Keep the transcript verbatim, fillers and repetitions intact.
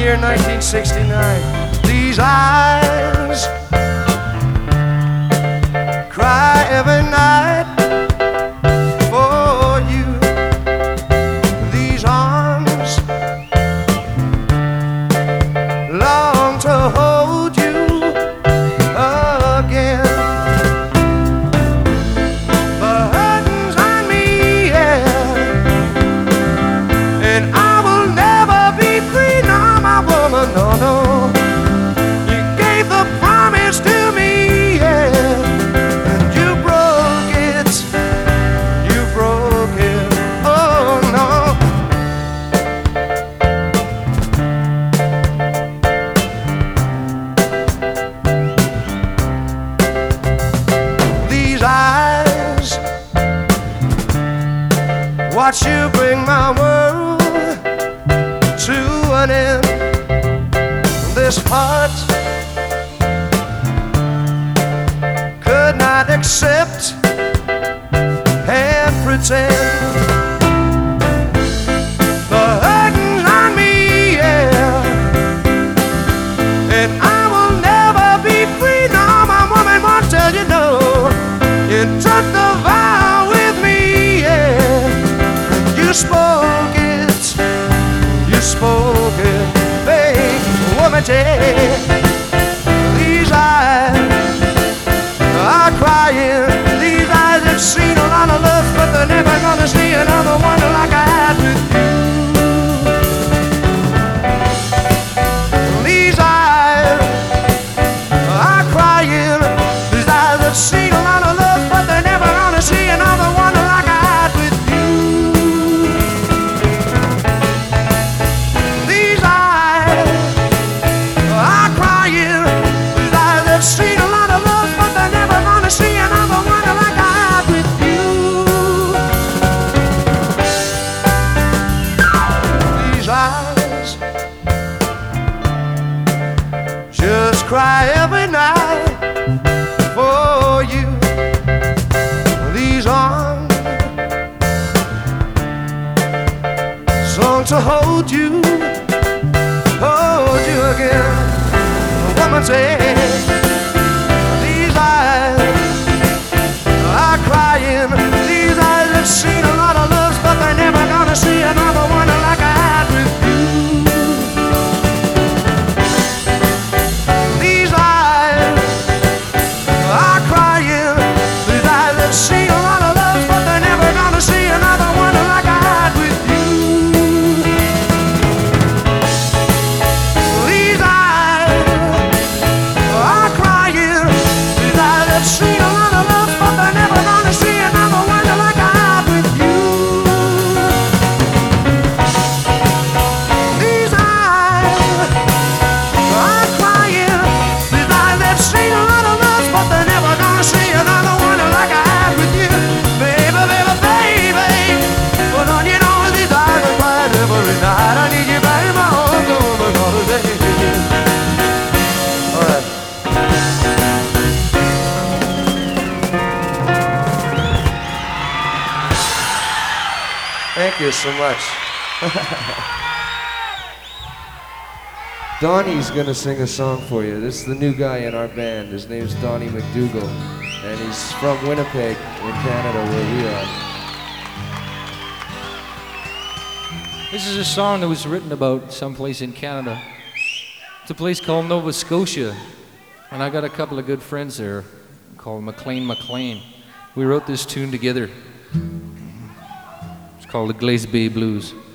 year nineteen sixty-nine. These eyes cry every night for you. These arms long to hold you again. The burden's on me, yeah, and I will never be free. No, my woman, no, no. You gave the promise to me, yeah, and you broke it. You broke it. Oh no. These eyes watch you bring my world to an end. This heart could not accept and pretend. The burden's on me, yeah, and I will never be free. No, my woman won't tell you no. You took the vow with me, yeah, and you spoke it. You spoke it, babe. Woman, take these eyes are crying. These eyes have seen a lot of love, but they're never gonna see another one like I had with you. These eyes are crying. These eyes have seen a lot of love, but they're never gonna see another one like I had with you. These eyes are crying. These eyes have seen a lot of love, but they're never gonna see another one like I had with you. These eyes just cry every night for you. These arms long to hold you, hold you again. A woman said, these eyes are crying. These eyes have seen a lot of loves, but they're never gonna see another one like I had with you. These eyes are crying. These eyes have seen a lot of loves, but they're never gonna see another one like I had with you. These eyes are crying. These eyes have seen a lot of loves, but they're never gonna see another one like I had with you. These eyes are crying. These eyes have seen a lot of loves, but they're never gonna see another one like I had with you. Baby, baby, baby. But don't you know these eyes are crying every night? I need you back in my arms over another day. All right. Thank you so much. Donnie's gonna sing a song for you. This is the new guy in our band. His name's Donnie McDougall, and he's from Winnipeg in Canada, where we are. This is a song that was written about someplace in Canada. It's a place called Nova Scotia, and I got a couple of good friends there called McLean McLean. We wrote this tune together. It's called the Glace Bay Blues.